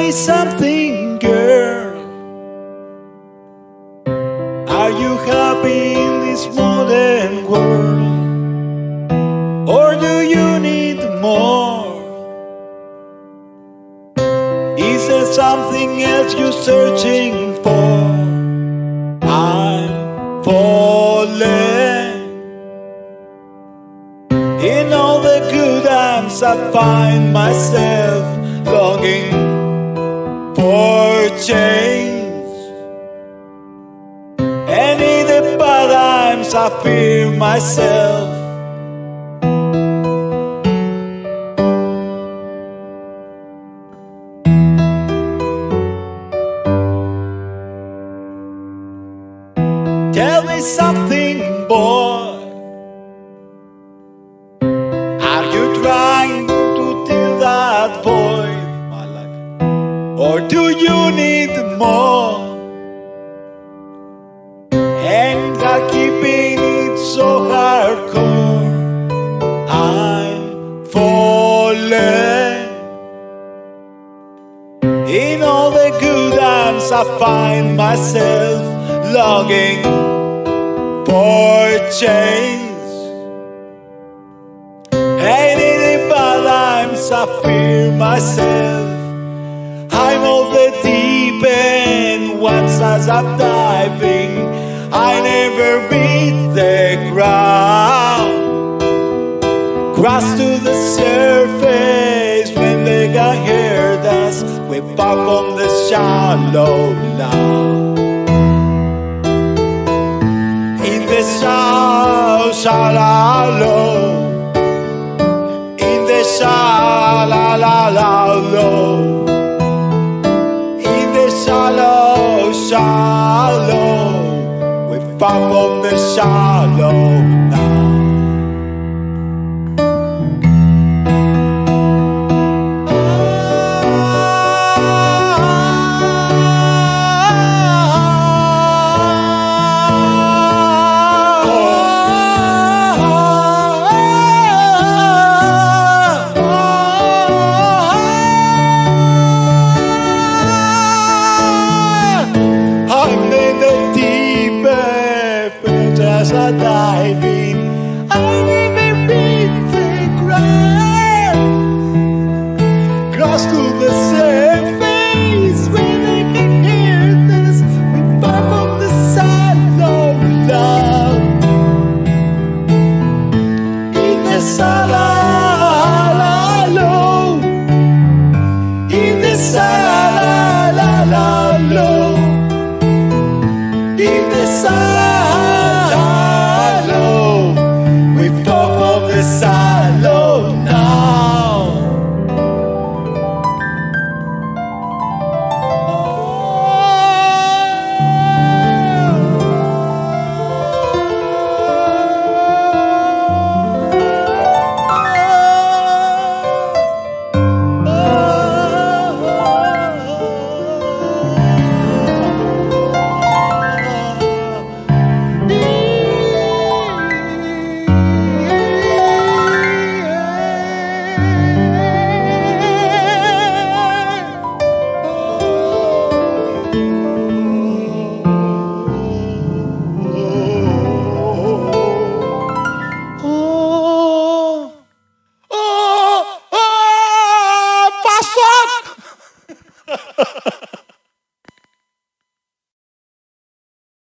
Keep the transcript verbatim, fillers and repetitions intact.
me something, girl. Are you happy in this modern world? Or do you need more? Is there something else you're searching for? I'm falling. In all the good times I find myself longing for change, and in the bad times I fear myself. Tell me something, boy. Are you trying to fill that void, my life? Or do you need more? And I'm keeping it so hardcore. I'm falling. In all the good times I find myself longing for change, and in the bad times I fear myself. I'm all the deep end once as I'm diving, I never beat the ground. Cross to the surface when they got heard us. We far from the shallow now. In the shallow, shallow, in the shallow, in the shallow, shallow, we far from the shallow.